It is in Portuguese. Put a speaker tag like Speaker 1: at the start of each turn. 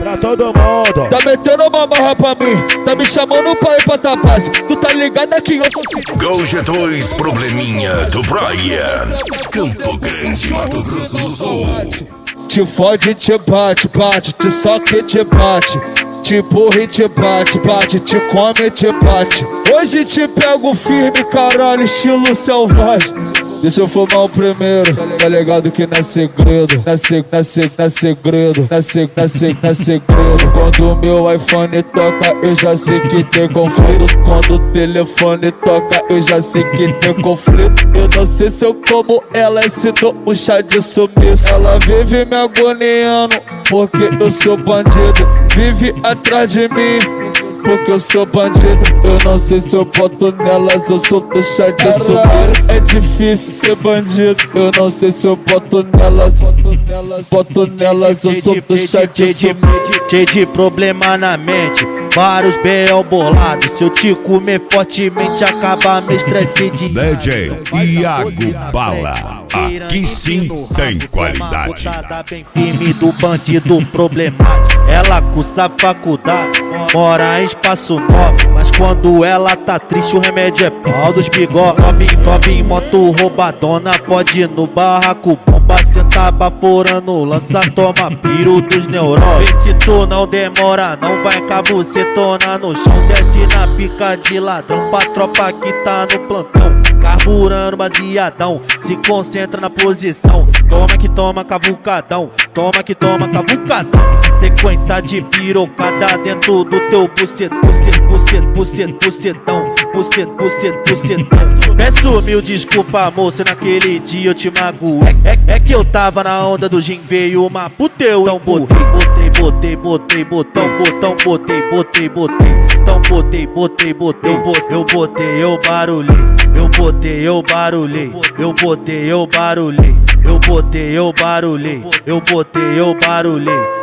Speaker 1: pra todo mundo.
Speaker 2: Tá metendo uma marra pra mim, tá me chamando pra ir pra Tapaz. Tu tá ligado que eu sou
Speaker 3: Gol G2 Probleminha do Brian, Campo Grande, Mato Grosso do Sul.
Speaker 2: Te fode, te bate, bate, te soca e te bate. Te empurra e te bate, bate, te come e te bate. Hoje te pego firme, caralho, estilo selvagem. Deixa eu fumar o primeiro, tá ligado que não é segredo. Não é segredo, não é segredo. Quando o meu iPhone toca, eu já sei que tem conflito. Quando o telefone toca, eu já sei que tem conflito. Eu não sei se eu como ela, se dou um chá de sumiço. Ela vive me agoniando, porque eu sou bandido. Vive atrás de mim, porque eu sou bandido. Eu não sei se eu boto nelas, eu sou do chá de sumiço. É difícil ser bandido, eu não sei se eu boto nelas, eu sou do chá de sumiço.
Speaker 4: Cheio de problema na mente, vários B.O. bolados. Se eu te comer fortemente, acaba meu estresse de
Speaker 3: DJ Iago Bala, aqui sim tem qualidade.
Speaker 4: Bem firme do bandido problemático. Ela cursa faculdade, mora em espaço nobre, mas quando ela tá triste o remédio é pau dos bigode. Sobe em moto roubadona, pode ir no barraco, bomba, senta baforando, lança, toma piro dos neurônios. Vê se tu não demora, não vai cabucetona no chão, desce na pica de ladrão pra tropa que tá no plantão. Carburando baseadão, se concentra na posição. Toma que toma cavucadão, toma que toma cavucadão. Sequência de pirocada dentro do teu bucetão. Peço mil desculpa, moça, naquele dia eu te magoei. É que eu tava na onda do gin, veio uma puta, eu então botei. Eu barulhei. Eu botei, eu barulhei.